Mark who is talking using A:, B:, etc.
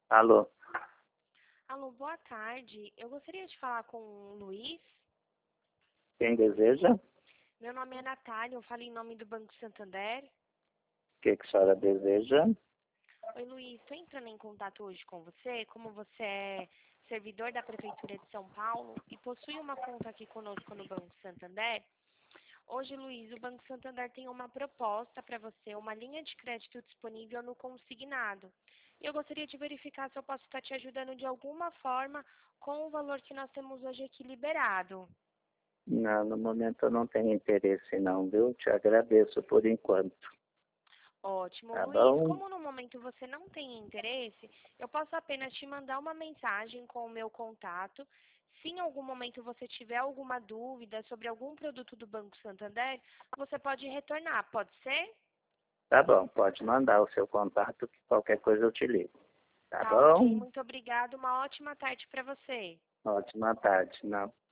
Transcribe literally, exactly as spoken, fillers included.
A: Alô,
B: Alô, boa tarde. Eu gostaria de falar com o Luiz.
A: quem deseja? O
B: Meu nome é Natália, eu falo em nome do Banco Santander.
A: que, que a senhora deseja?
B: Oi, Luiz, estou entrando em contato hoje com você. Como você é servidor da Prefeitura de São Paulo e possui uma conta aqui conosco no Banco Santander, hoje, Luiz, o Banco Santander tem uma proposta para você, uma linha de crédito disponível no consignado. E eu gostaria de verificar se eu posso estar te ajudando de alguma forma com o valor que nós temos hoje aqui liberado.
A: Não, no momento eu não tenho interesse não, viu? Te agradeço por enquanto.
B: Ótimo,
A: Tá
B: Luiz.
A: bom?
B: Como no momento você não tem interesse, eu posso apenas te mandar uma mensagem com o meu contato. Se em algum momento você tiver alguma dúvida sobre algum produto do Banco Santander, você pode retornar, pode ser?
A: Tá bom, pode mandar o seu contato que qualquer coisa eu te ligo. Tá
B: Tá ok,
A: bom?
B: muito obrigada. Uma ótima tarde para você.
A: Ótima tarde. Não.